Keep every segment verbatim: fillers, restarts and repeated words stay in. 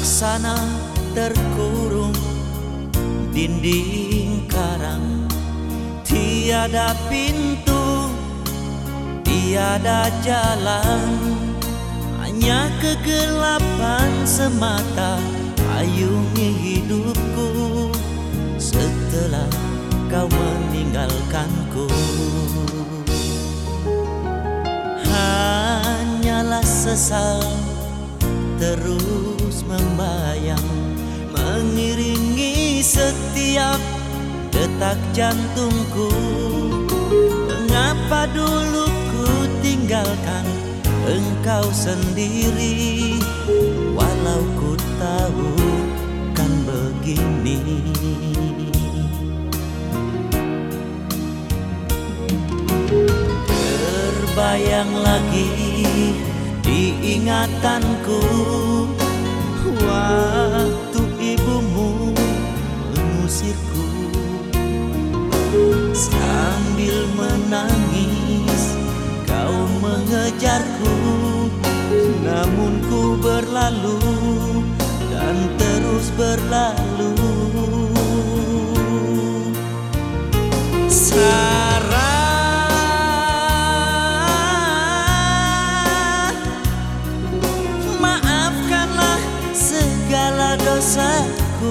sana terkurung dinding karang, tiada pintu, tiada jalan, hanya kegelapan semata ayungi hidupku setelah kau meninggalkanku. Hanyalah sesal terus membayang, mengiringi setiap detak jantungku. Mengapa dulu ku tinggalkan engkau sendiri, walau ku tahu kan begini. Terbayang lagi di ingatanku waktu ibumu mengusirku, sambil menangis kau mengejarku, namun ku berlalu dan terus berlalu. Sarah, maafkanlah segala dosaku.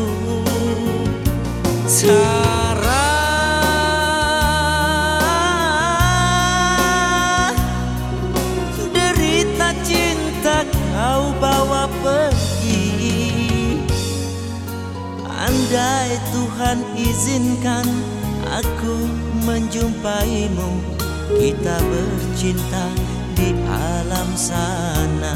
Sarah, derita cinta kau bawa pergi. Andai Tuhan izinkan aku menjumpaimu, kita bercinta di alam sana.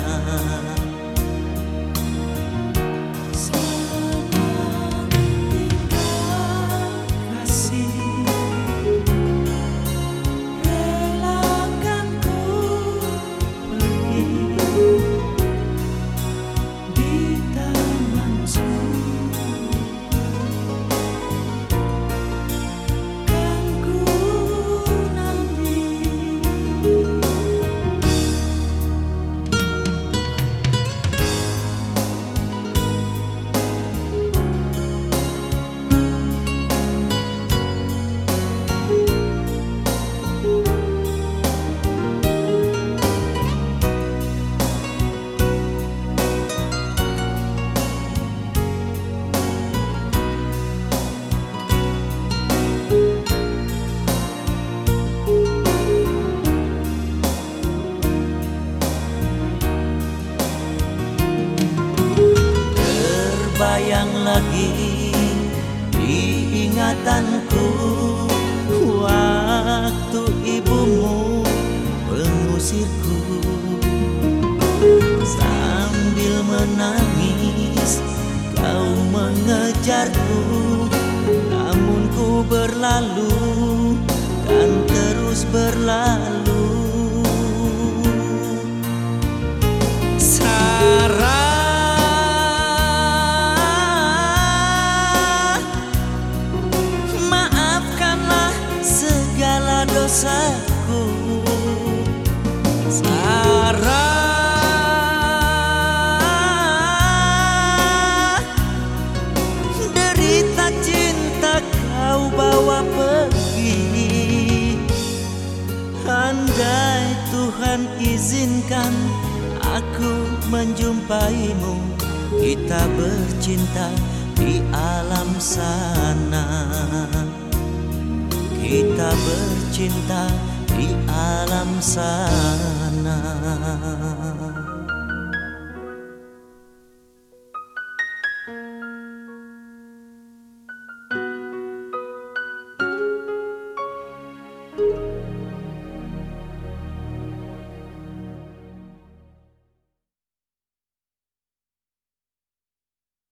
Terbayang lagi di ingatanku waktu ibumu mengusirku, sambil menangis kau mengejarku, namun ku berlalu dan terus berlalu. Sarah, maafkanlah segala dosaku. Sarah, derita cinta kau bawa pergi. Andai Tuhan izinkan aku menjumpaimu, kita bercinta di alam sana. Kita bercinta di alam sana.